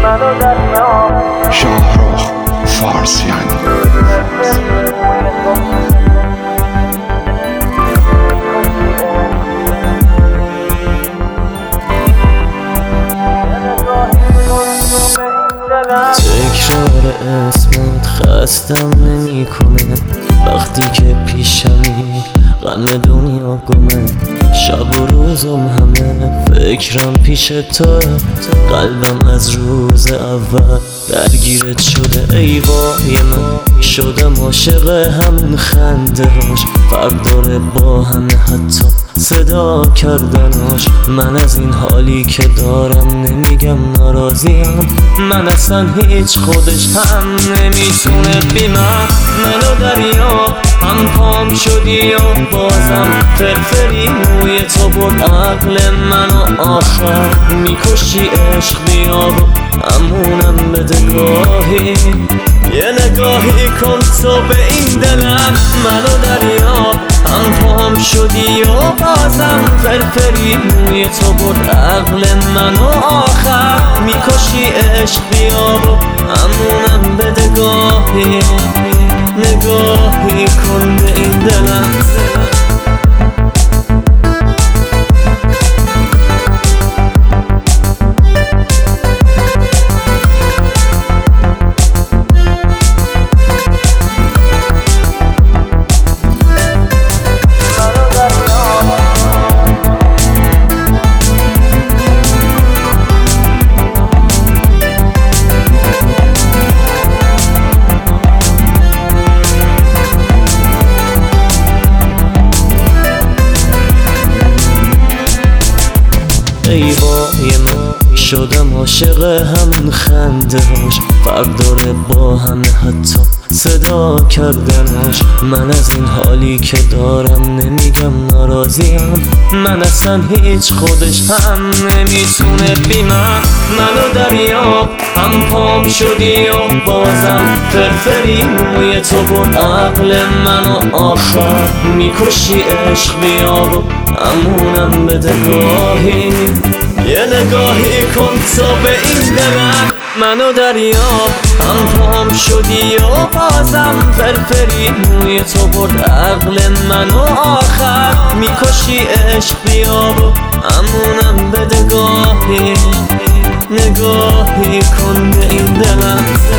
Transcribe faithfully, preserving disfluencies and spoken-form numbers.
شاهرخ فارسیانی. تکرار اسمت خستم نمی کنه وقتی که پیشمی غم دنیا گمه. شب و روزم همه فکرم پیش تو، قلبم از روز اول درگیرت شده. ای وای من شدم عاشق همون خنده هاش، فرق داره با همه حتی صدا کردناش. من از این حالی که دارم نمیگم ناراضیم، من اصلا هیچ خودش هم نمیتونه بی من. منو دریا هم پام شدی و بازم فرفری موی تو برد عقل منو آخر. میکشی عشق بیا و امونم بده گاهی، یه نگاهی کن تو به این دلم. منو دریا هم پام شدی و بازم فرفری موی تو برد عقل منو آخر. میکشی عشق بیا و امونم بده گاهی، نگاهی کن به این دلم. ای وای من شدم عاشق همون خنده هاش، فرق داره با همه حتی صدا کردناش. من از این حالی که دارم نمیگم ناراضیم، من اصلا هیچ خودش هم نمیتونه بی من. منو دریاب هم پام شدی و بازم فرفری موی تو برد عقل منو آخر. میکشی عشق بیا و امونم بده گاهی، یه نگاهی کن تو به این دلم. منو دریاب هم پام شدی و بازم فرفری موی تو برد عقل منو آخر. میکشی عشق بیا و امونم بده گاهی، نگاهی کن به این دلم.